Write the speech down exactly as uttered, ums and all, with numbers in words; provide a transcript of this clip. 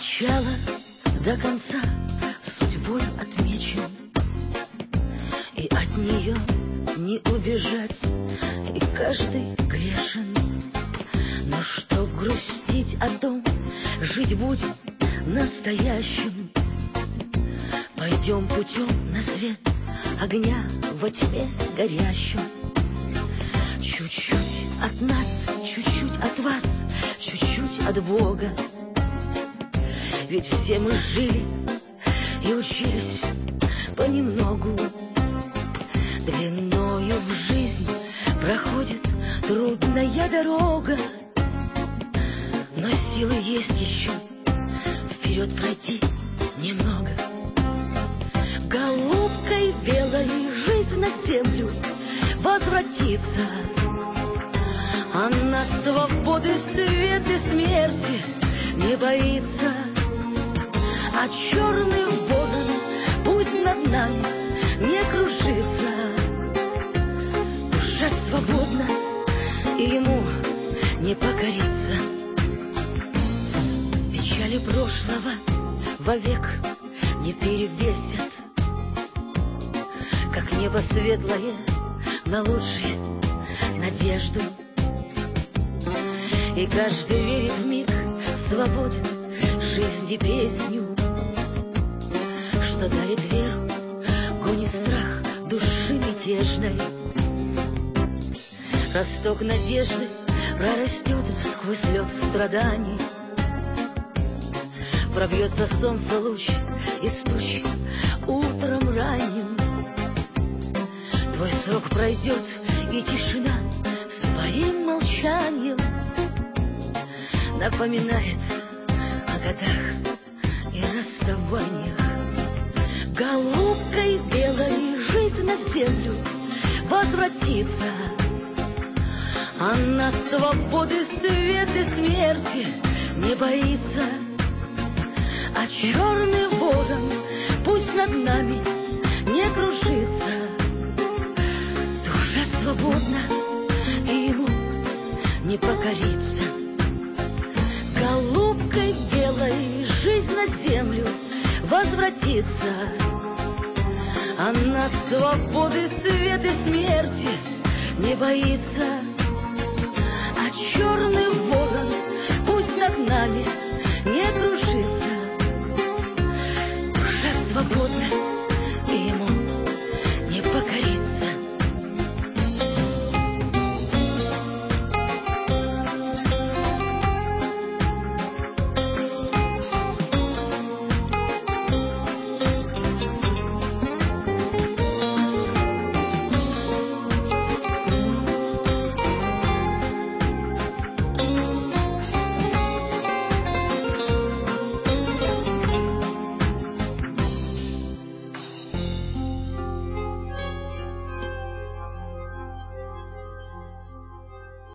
начала до конца судьбой отмечен, и от нее не убежать, и каждый грешен. Но чтоб грустить о том, жить будем настоящим, пойдем путем на свет огня во тьме горящем. Чуть-чуть от нас, чуть-чуть от вас, чуть-чуть от Бога. Ведь все мы жили и учились понемногу. Длиною в жизнь проходит трудная дорога, но силы есть еще вперед пройти немного. Голубкой белой жизнь на землю возвратится. Она свободы, света, смерти не боится. А черный ворон пусть над нами не кружится. Душа свободна, и ему не покориться. Печали прошлого вовек не перевесят, как небо светлое на лучшие надежду. И каждый верит в миг свободы, жизни песню, что дарит веру, гонит страх души мятежной. Росток надежды прорастет сквозь лед страданий. Пробьется солнце луч из туч утром ранним. Твой срок пройдет, и тишина своим молчанием напоминает о годах и расставаниях. Голубкой белой жизнь на землю возвратится. Она свободы, света, смерти не боится. А черный ворон пусть над нами не кружится. Душа свободна, и ему не покориться. Голубкой белой жизнь на землю возвратится. Она свободы, света, смерти не боится. А черный ворон